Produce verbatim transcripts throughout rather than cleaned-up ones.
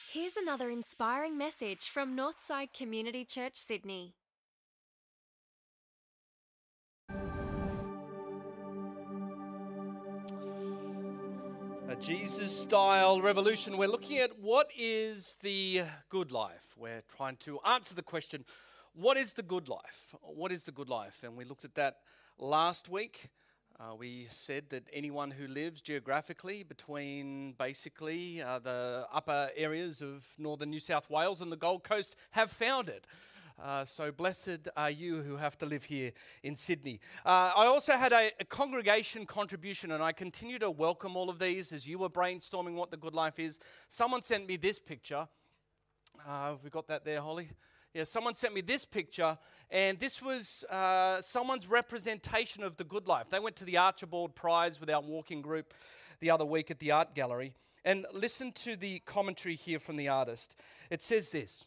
Here's another inspiring message from Northside Community Church, Sydney. A Jesus-style revolution. We're looking at what is the good life. We're trying to answer the question, what is the good life? What is the good life? And we looked at that last week. Uh, we said that anyone who lives geographically between basically uh, the upper areas of northern New South Wales and the Gold Coast have found it. Uh, so blessed are you who have to live here in Sydney. Uh, I also had a, a congregation contribution, and I continue to welcome all of these as you were brainstorming what the good life is. Someone sent me this picture. Uh, have we got that there, Holly? Yeah, someone sent me this picture, and this was uh, someone's representation of the good life. They went to the Archibald Prize with our walking group the other week at the art gallery. And listen to the commentary here from the artist. It says this: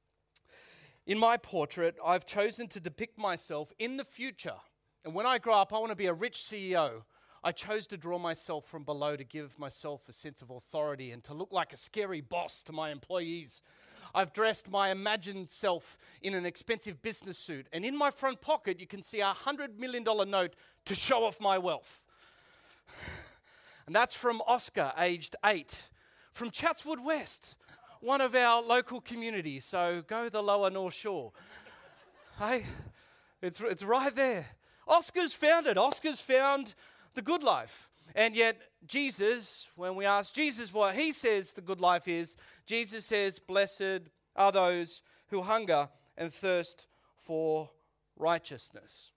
"In my portrait, I've chosen to depict myself in the future. And when I grow up, I want to be a rich C E O. I chose to draw myself from below to give myself a sense of authority and to look like a scary boss to my employees. I've dressed my imagined self in an expensive business suit. And in my front pocket, you can see a one hundred million dollars note to show off my wealth." And that's from Oscar, aged eight, from Chatswood West, one of our local communities. So go the lower North Shore. Hey, it's, it's right there. Oscar's found it. Oscar's found the good life. And yet Jesus, when we ask Jesus what he says the good life is, Jesus says, "Blessed are those who hunger and thirst for righteousness."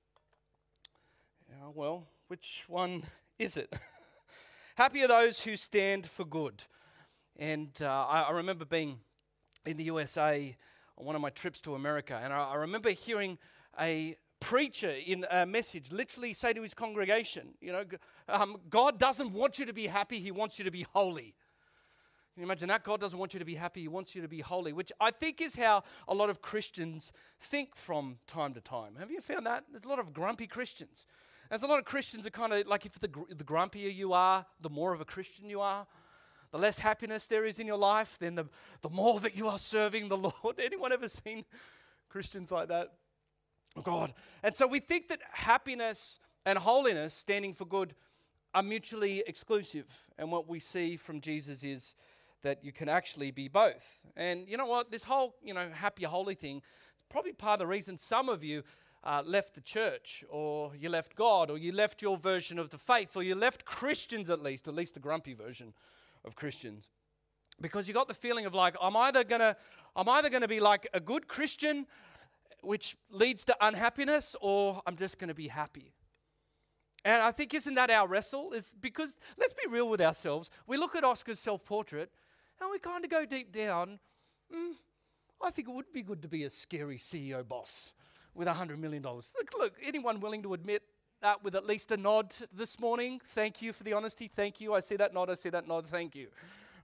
Yeah, well, which one is it? Happy are those who stand for good. And uh, I, I remember being in the U S A on one of my trips to America, and I, I remember hearing a preacher in a message literally say to his congregation, you know, um, God doesn't want you to be happy, he wants you to be holy. Can you imagine that? God doesn't want you to be happy, he wants you to be holy, which I think is how a lot of Christians think from time to time. Have you found that? There's a lot of grumpy Christians. There's a lot of Christians that kind of, like, if the, gr- the grumpier you are, the more of a Christian you are. The less happiness there is in your life, then the, the more that you are serving the Lord. Anyone ever seen Christians like that? Oh God. And so we think that happiness and holiness, standing for good, are mutually exclusive. And what we see from Jesus is that you can actually be both. And you know what? This whole, you know, happy, holy thing, it's probably part of the reason some of you uh, left the church, or you left God, or you left your version of the faith, or you left Christians at least, at least the grumpy version of Christians. Because you got the feeling of like, I'm either gonna, I'm either gonna be like a good Christian, which leads to unhappiness, or I'm just going to be happy. And I think, isn't that our wrestle? Is because, let's be real with ourselves. We look at Oscar's self-portrait, and we kind of go deep down, mm, I think it would be good to be a scary C E O boss with one hundred million dollars. Look, look, anyone willing to admit that with at least a nod this morning? Thank you for the honesty. Thank you. I see that nod. I see that nod. Thank you.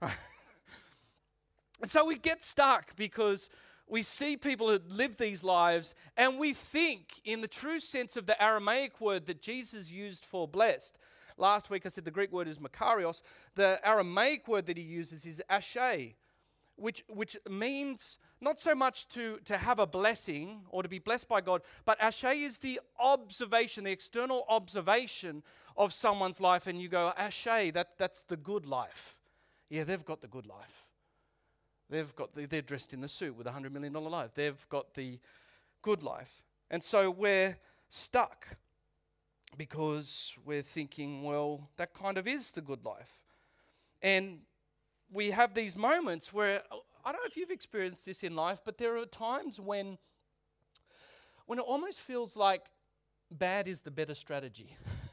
And so we get stuck because we see people who live these lives, and we think, in the true sense of the Aramaic word that Jesus used for blessed. Last week I said the Greek word is makarios. The Aramaic word that he uses is ashe, which which means not so much to, to have a blessing or to be blessed by God, but ashe is the observation, the external observation of someone's life, and you go, ashe, that, that's the good life. Yeah, they've got the good life. They've got the, they're dressed in the suit with a one hundred million dollars life. They've got the good life. And so we're stuck because we're thinking, well, that kind of is the good life. And we have these moments where, I don't know if you've experienced this in life, but there are times when, when it almost feels like bad is the better strategy.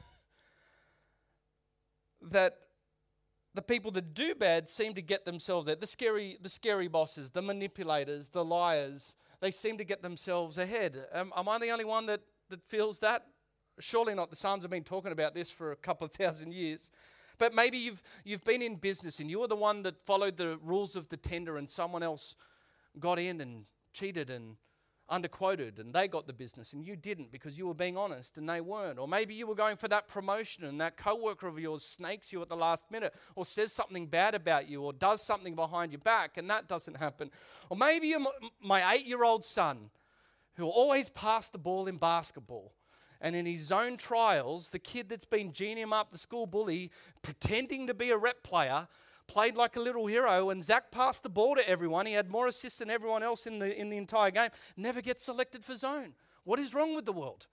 That the people that do bad seem to get themselves there. The scary, the scary bosses, the manipulators, the liars, they seem to get themselves ahead. Um, am I the only one that, that feels that? Surely not. The Psalms have been talking about this for a couple of thousand years. But maybe you've you've been in business and you were the one that followed the rules of the tender, and someone else got in and cheated and underquoted and they got the business and you didn't because you were being honest and they weren't. Or maybe you were going for that promotion and that coworker of yours snakes you at the last minute or says something bad about you or does something behind your back and that doesn't happen. Or maybe you're my eight-year-old son who always passed the ball in basketball. And in his zone trials, the kid that's been geeing him up, the school bully, pretending to be a rep player, played like a little hero, and Zach passed the ball to everyone. He had more assists than everyone else in the in the entire game. Never gets selected for zone. What is wrong with the world?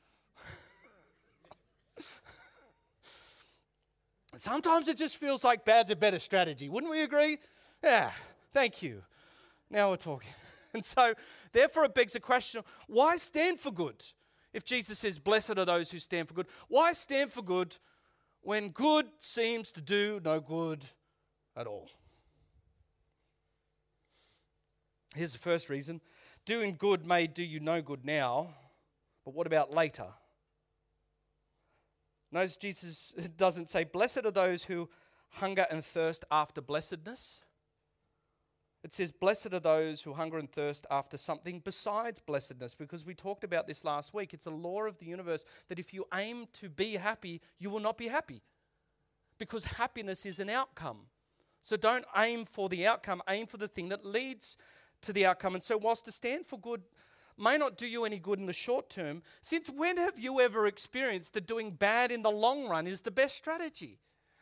Sometimes it just feels like bad's a better strategy. Wouldn't we agree? Yeah, thank you. Now we're talking. And so, therefore, it begs the question, why stand for good? If Jesus says, blessed are those who stand for good, why stand for good when good seems to do no good at all? Here's the first reason. Doing good may do you no good now, but what about later? Notice Jesus doesn't say, blessed are those who hunger and thirst after blessedness. It says, blessed are those who hunger and thirst after something besides blessedness, because we talked about this last week. It's a law of the universe that if you aim to be happy, you will not be happy, because happiness is an outcome. So don't aim for the outcome, aim for the thing that leads to the outcome. And so whilst to stand for good may not do you any good in the short term, since when have you ever experienced that doing bad in the long run is the best strategy?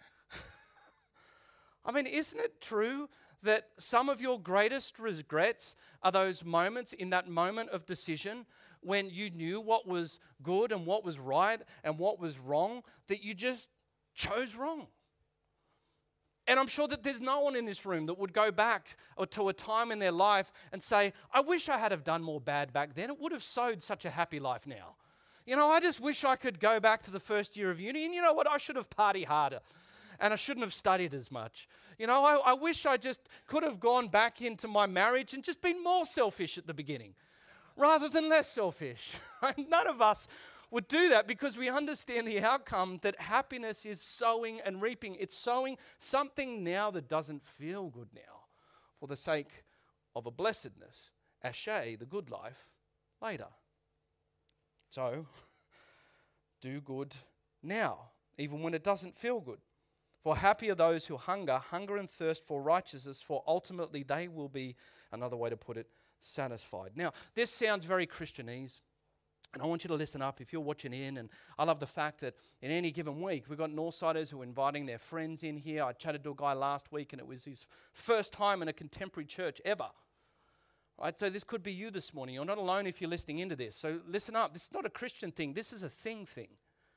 I mean, isn't it true that some of your greatest regrets are those moments in that moment of decision when you knew what was good and what was right and what was wrong, that you just chose wrong? And I'm sure that there's no one in this room that would go back or to a time in their life and say, I wish I had have done more bad back then. It would have sowed such a happy life now. You know, I just wish I could go back to the first year of uni. And you know what? I should have partied harder. And I shouldn't have studied as much. You know, I, I wish I just could have gone back into my marriage and just been more selfish at the beginning rather than less selfish. None of us would do that because we understand the outcome that happiness is sowing and reaping. It's sowing something now that doesn't feel good now for the sake of a blessedness, ashe, the good life, later. So, do good now, even when it doesn't feel good. For happy are those who hunger, hunger and thirst for righteousness, for ultimately they will be, another way to put it, satisfied. Now, this sounds very Christianese. And I want you to listen up if you're watching in. And I love the fact that in any given week, we've got Northsiders who are inviting their friends in here. I chatted to a guy last week and it was his first time in a contemporary church ever. Right? So this could be you this morning. You're not alone if you're listening into this. So listen up. This is not a Christian thing. This is a thing thing.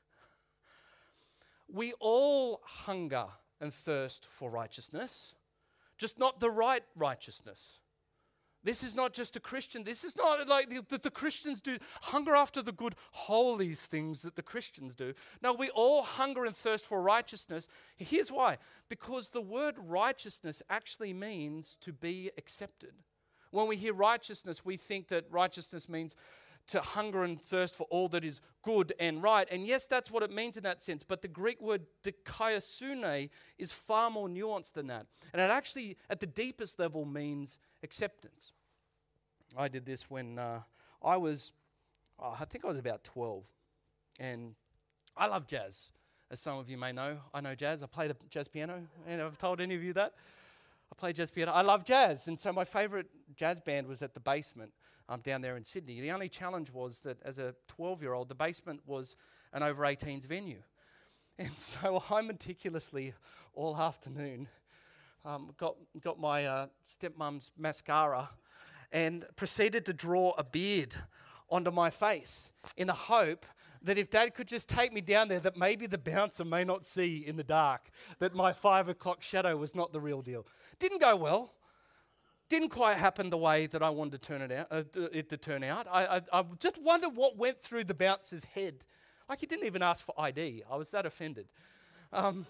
We all hunger and thirst for righteousness, just not the right righteousness. This is not just a Christian. This is not like the, the, the Christians do, hunger after the good, holy things that the Christians do. No, we all hunger and thirst for righteousness. Here's why. Because the word righteousness actually means to be accepted. When we hear righteousness, we think that righteousness means to hunger and thirst for all that is good and right. And yes, that's what it means in that sense. But the Greek word dikaiosune is far more nuanced than that. And it actually, at the deepest level, means acceptance. I did this when uh, I was, oh, I think I was about twelve. And I love jazz, as some of you may know. I know jazz. I play the jazz piano. And I've told any of you that. I play jazz piano. I love jazz. And so my favourite jazz band was at the Basement um, down there in Sydney. The only challenge was that as a twelve-year-old, the Basement was an over eighteens venue. And so I meticulously, all afternoon, um, got, got my uh, stepmom's mascara and proceeded to draw a beard onto my face in the hope that if Dad could just take me down there, that maybe the bouncer may not see in the dark that my five o'clock shadow was not the real deal. Didn't go well. Didn't quite happen the way that I wanted to turn it out. Uh, it to turn out. I, I, I just wondered what went through the bouncer's head. Like he didn't even ask for I D. I was that offended. Um,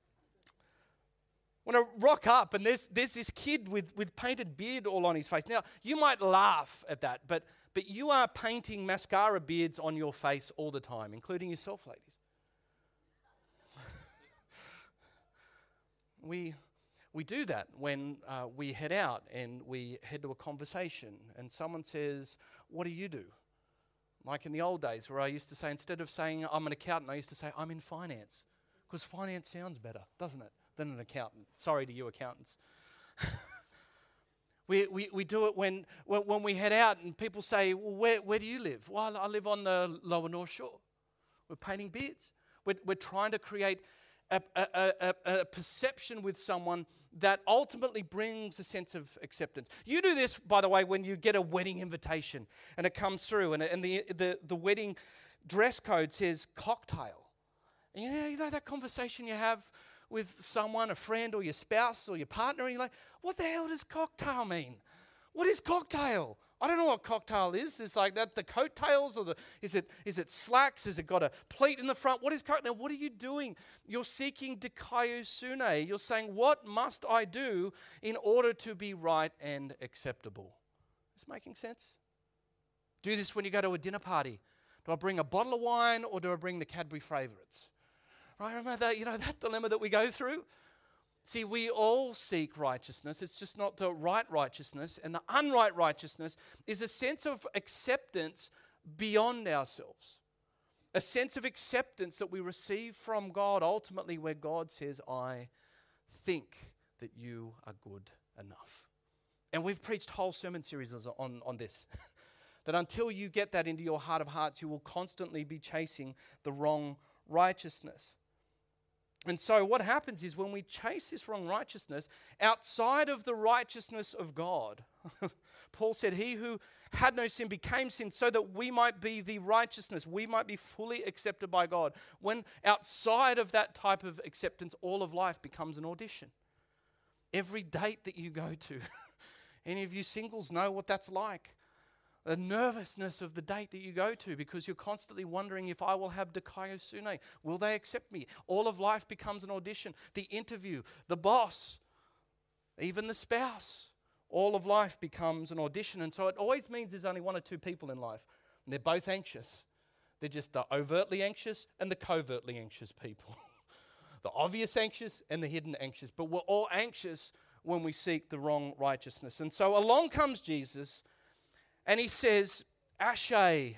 when I rock up and there's there's this kid with, with painted beard all on his face. Now, you might laugh at that, but but you are painting mascara beards on your face all the time, including yourself, ladies. we We do that when uh, we head out and we head to a conversation and someone says, what do you do? Like in the old days where I used to say, instead of saying I'm an accountant, I used to say I'm in finance. Because finance sounds better, doesn't it, than an accountant. Sorry to you accountants. we, we we do it when, when when we head out and people say, well, where, where do you live? Well, I live on the lower North Shore. We're painting beards. We're, we're trying to create a, a, a, a perception with someone that ultimately brings a sense of acceptance. You do this, by the way, when you get a wedding invitation and it comes through and, and the, the, the wedding dress code says cocktail. And you know, you know that conversation you have with someone, a friend or your spouse or your partner, and you're like, what the hell does cocktail mean? What is cocktail? I don't know what cocktail is. It's like that the coattails or the is it is it slacks? Has it got a pleat in the front? What is cocktail? What are you doing? You're seeking dikaiosune. You're saying, what must I do in order to be right and acceptable? Is this making sense? Do this when you go to a dinner party. Do I bring a bottle of wine or do I bring the Cadbury favourites? Right? Remember that, you know, that dilemma that we go through? See, we all seek righteousness. It's just not the right righteousness. And the unright righteousness is a sense of acceptance beyond ourselves. A sense of acceptance that we receive from God, ultimately where God says, I think that you are good enough. And we've preached whole sermon series on, on this. That until you get that into your heart of hearts, you will constantly be chasing the wrong righteousness. And so what happens is when we chase this wrong righteousness outside of the righteousness of God, Paul said, he who had no sin became sin so that we might be the righteousness, we might be fully accepted by God. When outside of that type of acceptance, all of life becomes an audition. Every date that you go to, any of you singles know what that's like. The nervousness of the date that you go to because you're constantly wondering if I will have dikaiosune. Will they accept me? All of life becomes an audition. The interview, the boss, even the spouse. All of life becomes an audition. And so it always means there's only one or two people in life. And they're both anxious. They're just the overtly anxious and the covertly anxious people. The obvious anxious and the hidden anxious. But we're all anxious when we seek the wrong righteousness. And so along comes Jesus. And he says, Ashe,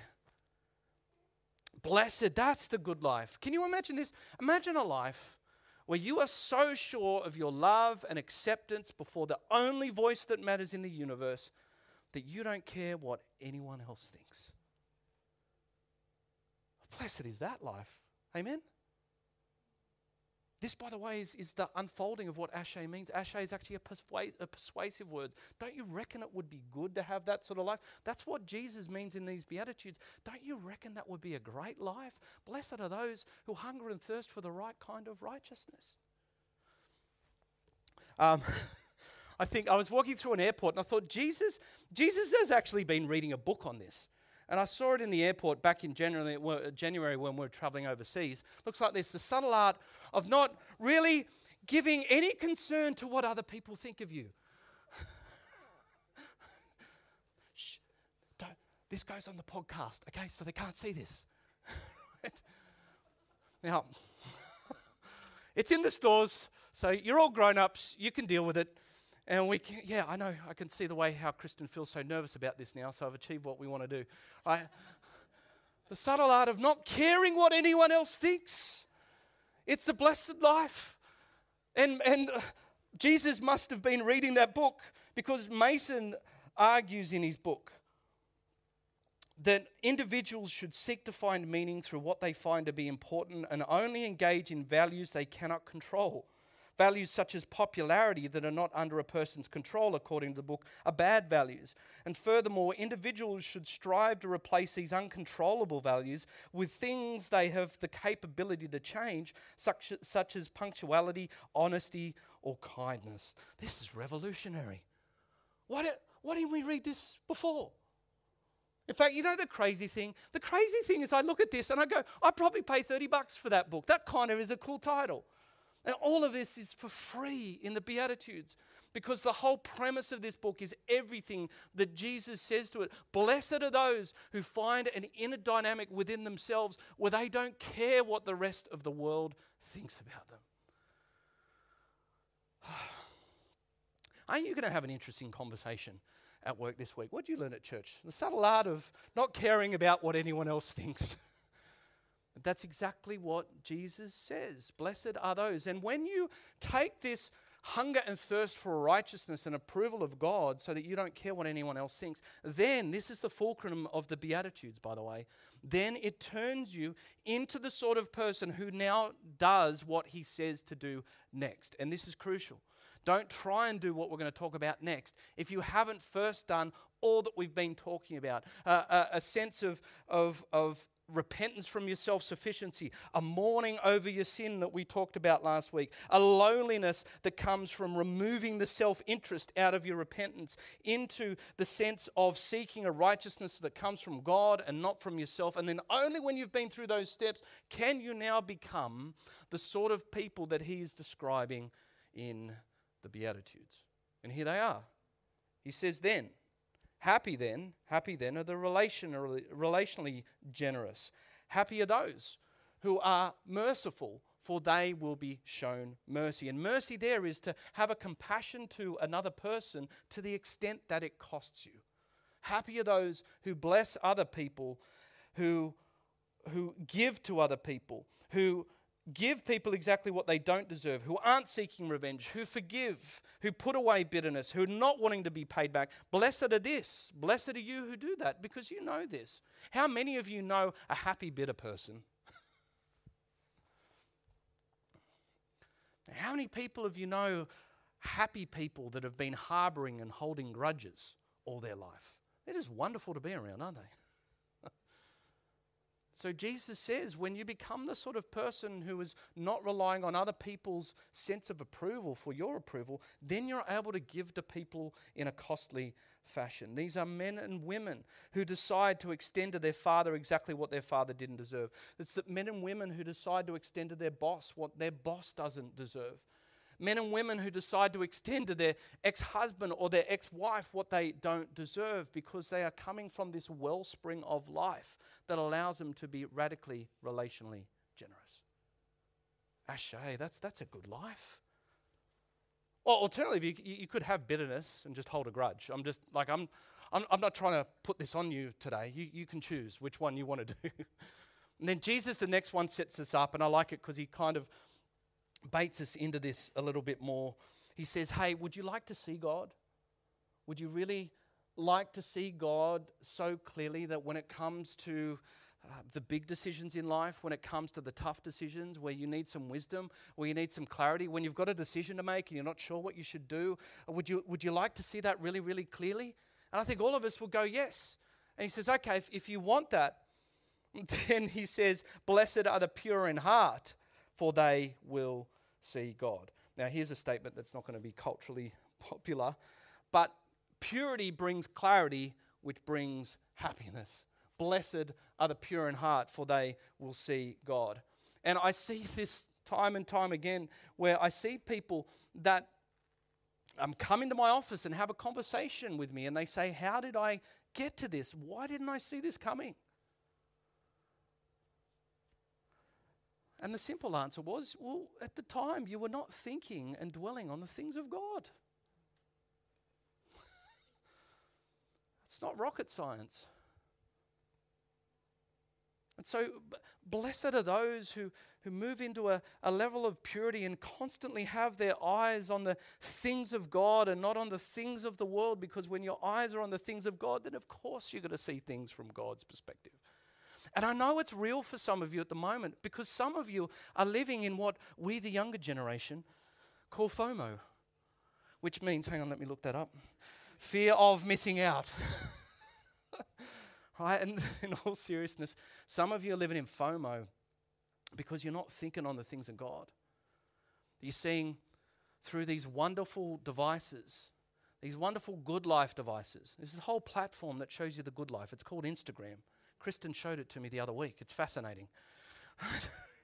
blessed, that's the good life. Can you imagine this? Imagine a life where you are so sure of your love and acceptance before the only voice that matters in the universe that you don't care what anyone else thinks. Blessed is that life. Amen? This, by the way, is, is the unfolding of what Ashe means. Ashe is actually a, persua- a persuasive word. Don't you reckon it would be good to have that sort of life? That's what Jesus means in these Beatitudes. Don't you reckon that would be a great life? Blessed are those who hunger and thirst for the right kind of righteousness. Um, I think I was walking through an airport and I thought, Jesus, Jesus has actually been reading a book on this. And I saw it in the airport back in January, January when we were traveling overseas. Looks like this, the subtle art of not really giving any concern to what other people think of you. Shh, don't, this goes on the podcast, okay, so they can't see this. Right? Now, it's in the stores, so you're all grown-ups, you can deal with it. And we can, yeah, I know, I can see the way how Kristen feels so nervous about this now, so I've achieved what we want to do. Right? The subtle art of not caring what anyone else thinks. It's the blessed life. And, and uh, Jesus must have been reading that book because Mason argues in his book that individuals should seek to find meaning through what they find to be important and only engage in values they cannot control. Values such as popularity that are not under a person's control, according to the book, are bad values. And furthermore, individuals should strive to replace these uncontrollable values with things they have the capability to change, such, such as punctuality, honesty, or kindness. This is revolutionary. Why, did, why didn't we read this before? In fact, you know the crazy thing? The crazy thing is I look at this and I go, I'd probably pay thirty bucks for that book. That kind of is a cool title. And all of this is for free in the Beatitudes because the whole premise of this book is everything that Jesus says to it. Blessed are those who find an inner dynamic within themselves where they don't care what the rest of the world thinks about them. Aren't you going to have an interesting conversation at work this week? What did you learn at church? The subtle art of not caring about what anyone else thinks. That's exactly what Jesus says. Blessed are those. And when you take this hunger and thirst for righteousness and approval of God so that you don't care what anyone else thinks, then, this is the fulcrum of the Beatitudes, by the way, then it turns you into the sort of person who now does what he says to do next. And this is crucial. Don't try and do what we're going to talk about next if you haven't first done all that we've been talking about. Uh, a, a sense of, of, of repentance from your self-sufficiency, a mourning over your sin that we talked about last week, a lowliness that comes from removing the self-interest out of your repentance into the sense of seeking a righteousness that comes from God and not from yourself. And then only when you've been through those steps can you now become the sort of people that he is describing in the Beatitudes. And here they are. He says then, happy then, happy then are the relationally, relationally generous. Happy are those who are merciful, for they will be shown mercy. And mercy there is to have a compassion to another person to the extent that it costs you. Happy are those who bless other people, who, who give to other people, who give people exactly what they don't deserve, who aren't seeking revenge, who forgive, who put away bitterness, who are not wanting to be paid back. Blessed are this. Blessed are you who do that, because you know this. How many of you know a happy, bitter person? How many people of you know happy people that have been harboring and holding grudges all their life? It is wonderful to be around, aren't they? So Jesus says, when you become the sort of person who is not relying on other people's sense of approval for your approval, then you're able to give to people in a costly fashion. These are men and women who decide to extend to their father exactly what their father didn't deserve. It's the men and women who decide to extend to their boss what their boss doesn't deserve. Men and women who decide to extend to their ex-husband or their ex-wife what they don't deserve, because they are coming from this wellspring of life that allows them to be radically relationally generous. Ashay, that's that's a good life. Or alternatively, you, you could have bitterness and just hold a grudge. I'm just like I'm, I'm, I'm not trying to put this on you today. You, you can choose which one you want to do. And then Jesus, the next one, sets us up, and I like it because he kind of baits us into this a little bit more. He says, hey, would you like to see God? Would you really like to see God so clearly that when it comes to uh, the big decisions in life, when it comes to the tough decisions where you need some wisdom, where you need some clarity, when you've got a decision to make and you're not sure what you should do, would you, would you like to see that really, really clearly? And I think all of us will go, yes. And he says, okay, if, if you want that, then he says, blessed are the pure in heart, for they will see God. Now, here's a statement that's not going to be culturally popular, but purity brings clarity, which brings happiness. Blessed are the pure in heart, for they will see God. And I see this time and time again, where I see people that um, come into my office and have a conversation with me, and they say, how did I get to this? Why didn't I see this coming? And the simple answer was, well, at the time, you were not thinking and dwelling on the things of God. It's not rocket science. And so, b- blessed are those who, who move into a, a level of purity and constantly have their eyes on the things of God and not on the things of the world, because when your eyes are on the things of God, then of course you're going to see things from God's perspective. And I know it's real for some of you at the moment, because some of you are living in what we, the younger generation, call FOMO, which means, hang on, let me look that up, fear of missing out. Right? And in all seriousness, some of you are living in FOMO because you're not thinking on the things of God. You're seeing through these wonderful devices, these wonderful good life devices. There's a whole platform that shows you the good life. It's called Instagram. Kristen showed it to me the other week. It's fascinating. Right?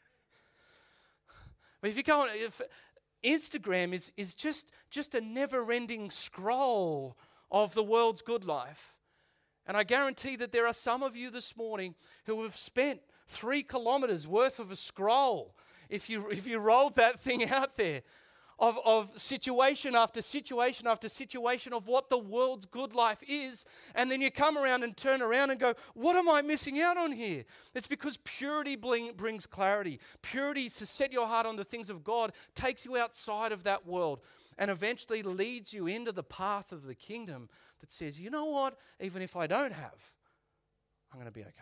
But if you go on, if Instagram is, is just, just a never-ending scroll of the world's good life. And I guarantee that there are some of you this morning who have spent three kilometers worth of a scroll. If you, if you rolled that thing out there, of, of situation after situation after situation of what the world's good life is. And then you come around and turn around and go, what am I missing out on here? It's because purity bring, brings clarity. Purity to set your heart on the things of God takes you outside of that world and eventually leads you into the path of the kingdom that says, you know what? Even if I don't have, I'm going to be okay.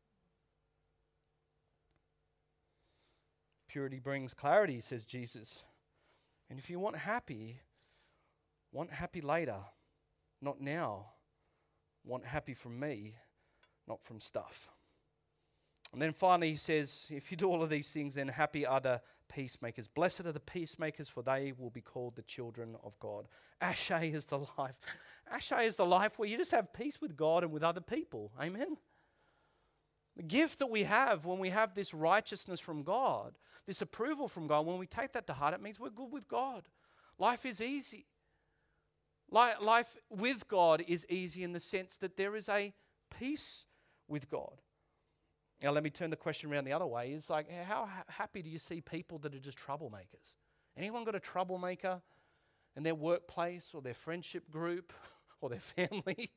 Purity brings clarity, says Jesus. And if you want happy, want happy later, not now. Want happy from me, not from stuff. And then finally he says, if you do all of these things, then happy are the peacemakers. Blessed are the peacemakers, for they will be called the children of God. Ashay is the life. Ashay is the life where you just have peace with God and with other people. Amen? The gift that we have when we have this righteousness from God, this approval from God, when we take that to heart, it means we're good with God. Life is easy. Life with God is easy in the sense that there is a peace with God. Now, let me turn the question around the other way. It's like, how ha- happy do you see people that are just troublemakers? Anyone got a troublemaker in their workplace or their friendship group or their family?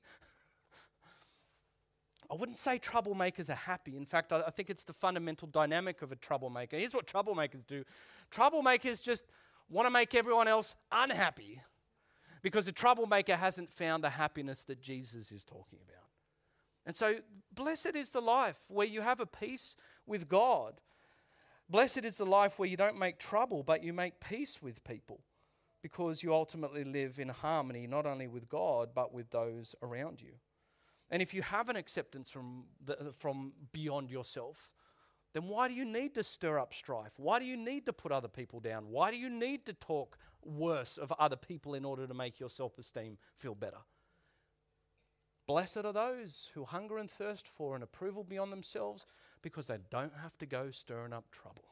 I wouldn't say troublemakers are happy. In fact, I, I think it's the fundamental dynamic of a troublemaker. Here's what troublemakers do. Troublemakers just want to make everyone else unhappy because the troublemaker hasn't found the happiness that Jesus is talking about. And so, blessed is the life where you have a peace with God. Blessed is the life where you don't make trouble, but you make peace with people because you ultimately live in harmony, not only with God, but with those around you. And if you have an acceptance from the, from beyond yourself, then why do you need to stir up strife? Why do you need to put other people down? Why do you need to talk worse of other people in order to make your self-esteem feel better? Blessed are those who hunger and thirst for an approval beyond themselves because they don't have to go stirring up trouble.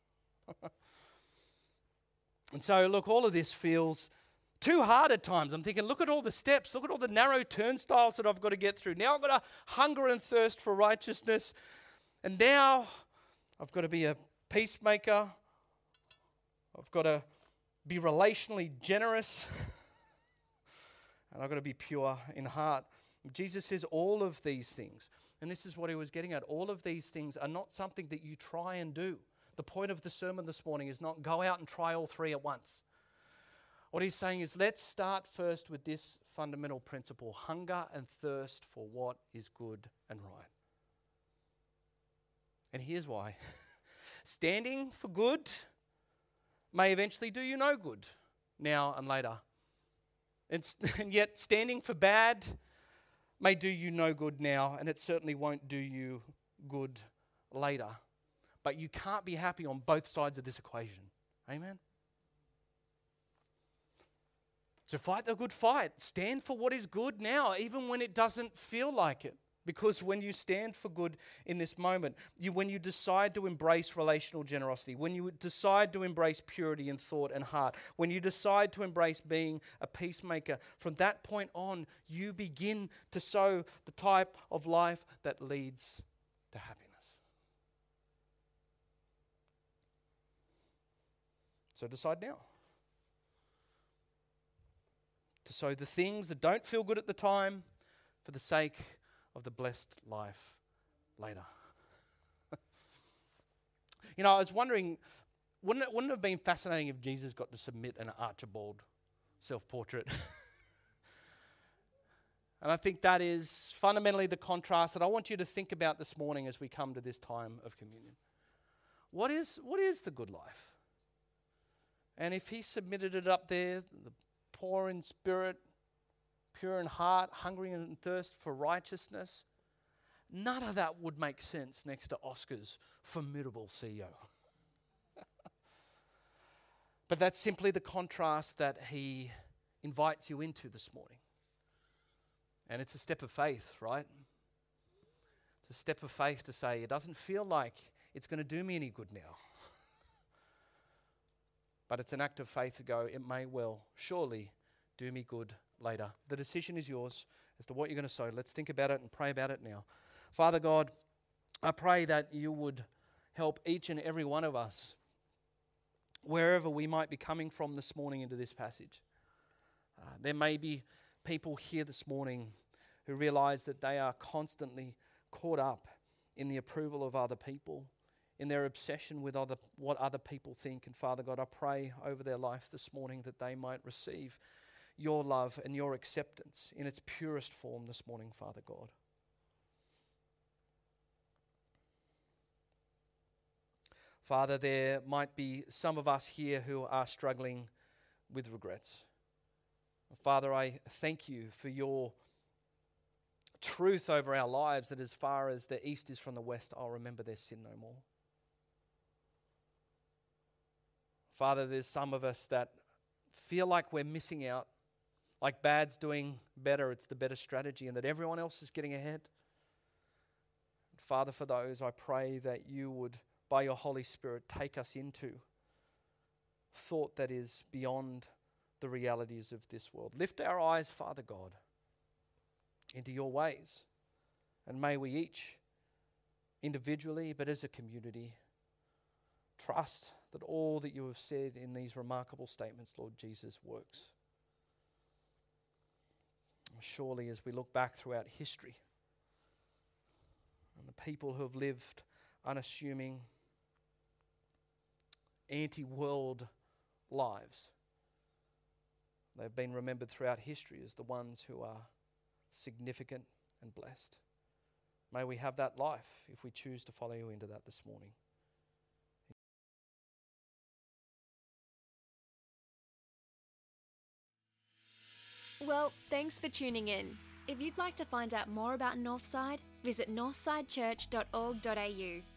And so, look, all of this feels too hard at times. I'm thinking, look at all the steps. Look at all the narrow turnstiles that I've got to get through. Now I've got to hunger and thirst for righteousness. And now I've got to be a peacemaker. I've got to be relationally generous. And I've got to be pure in heart. Jesus says all of these things, and this is what he was getting at, all of these things are not something that you try and do. The point of the sermon this morning is not go out and try all three at once. What he's saying is let's start first with this fundamental principle, hunger and thirst for what is good and right. And here's why. Standing for good may eventually do you no good now and later. And, and yet standing for bad may do you no good now, and it certainly won't do you good later. But you can't be happy on both sides of this equation. Amen? So fight the good fight. Stand for what is good now, even when it doesn't feel like it. Because when you stand for good in this moment, you, when you decide to embrace relational generosity, when you decide to embrace purity in thought and heart, when you decide to embrace being a peacemaker, from that point on, you begin to sow the type of life that leads to happiness. So decide now to sow the things that don't feel good at the time for the sake of the blessed life later. You know, I was wondering, wouldn't it, wouldn't it have been fascinating if Jesus got to submit an Archibald self-portrait? And I think that is fundamentally the contrast that I want you to think about this morning as we come to this time of communion. What is, what is the good life? And if he submitted it up there, the poor in spirit, pure in heart, hungry and thirst for righteousness, none of that would make sense next to Oscar's formidable C E O. But that's simply the contrast that he invites you into this morning. And it's a step of faith, right? It's a step of faith to say, it doesn't feel like it's going to do me any good now. But it's an act of faith to go, it may well, surely, do me good later. The decision is yours as to what you're going to sow. Let's think about it and pray about it now. Father God, I pray that you would help each and every one of us wherever we might be coming from this morning into this passage. Uh, there may be people here this morning who realize that they are constantly caught up in the approval of other people, in their obsession with other what other people think. And Father God, I pray over their life this morning that they might receive your love and your acceptance in its purest form this morning, Father God. Father, there might be some of us here who are struggling with regrets. Father, I thank you for your truth over our lives, that as far as the east is from the west, I'll remember their sin no more. Father, there's some of us that feel like we're missing out, like bad's doing better, it's the better strategy, and that everyone else is getting ahead. Father, for those, I pray that you would, by your Holy Spirit, take us into thought that is beyond the realities of this world. Lift our eyes, Father God, into your ways. And may we each, individually but as a community, trust that all that you have said in these remarkable statements, Lord Jesus, works. Surely as we look back throughout history, and the people who have lived unassuming, anti-world lives, they've been remembered throughout history as the ones who are significant and blessed. May we have that life if we choose to follow you into that this morning. Well, thanks for tuning in. If you'd like to find out more about Northside, visit northside church dot org dot a u.